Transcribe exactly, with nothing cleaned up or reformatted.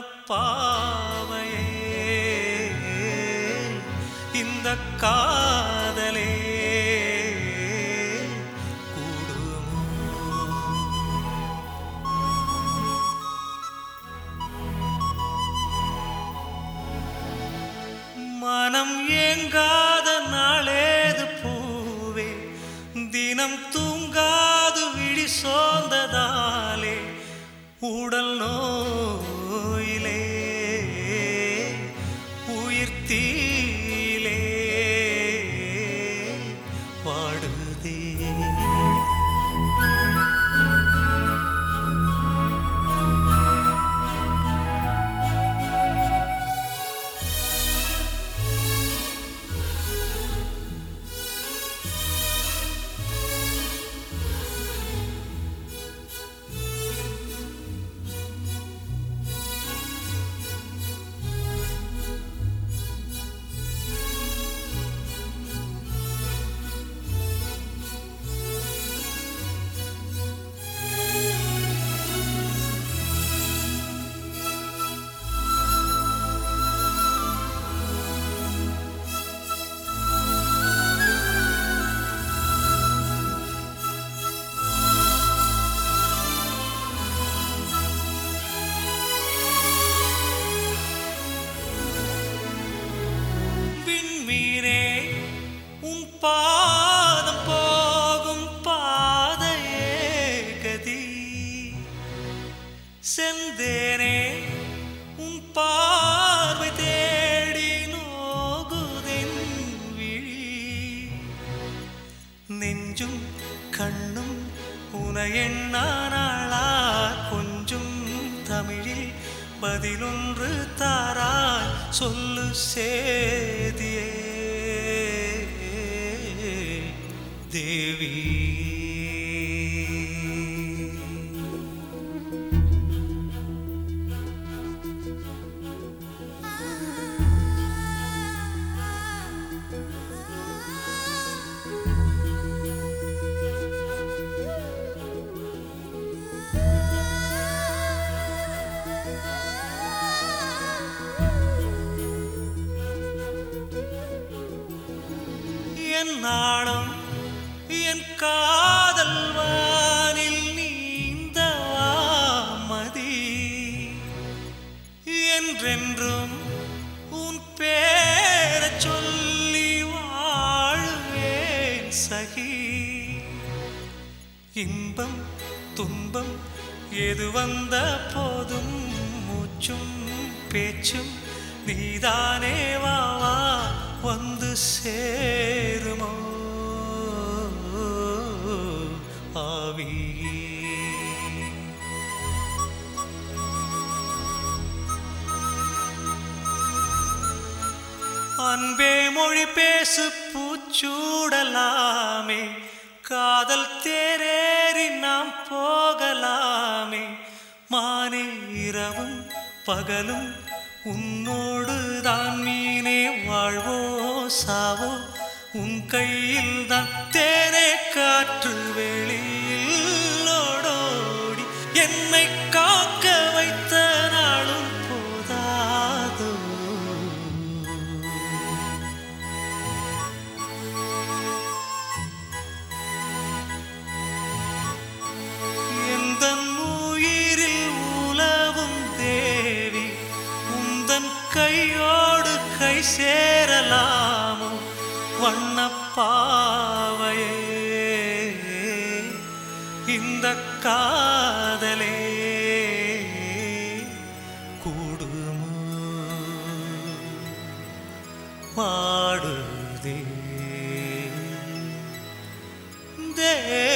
பாவையே இந்த காதலே கூடுமோ? மனம் ஏங்காத நாளேது பூவே, தினம் தூங்காது விழி சோர்ந்ததாலே உடல் நோயிலே உயிர் தீயிலே வாடுதே. பாதம் போகும் பாதையே கதி, செந்தேனே உன் பார்வை தேடி நோகுதென் விழி, நெஞ்சும் கண்ணும் உனை எண்ணானாளா கொஞ்சும் தமிழில் பதிலொன்று தாராய் சொல்லு சேதியே தேவி. என் நாளும் என் காதல் வானில் நீந்தவா மதி, என்றென்றும் உன் பேரச் சொல்லி வாழுவேன் சகி. இன்பம் துன்பம் எது வந்த போதும் மூச்சும் பேச்சும் நீதானே வாவா வந்து சேருமோ ஆவி. அன்பே மொழி பேசு பூச்சூடலாமே, காதல் தேரேறி நாம் போகலாமே, மானே இரவும் பகலும் உன்னோடு தான் மீனே வாழ்வோ சாவோ உன் கையில் தான் தேனே காற்று வெளியில் ஓடோடி என்னை காக்க வைத்த நாளும் போதாதோ. எந்தன் உயிரில் உலவும் தேவி, உந்தன் கையோடு கை சேரலாமோ வண்ணப்பாவையே இந்த காதலே கூடுமோ வாடுதே தேவி.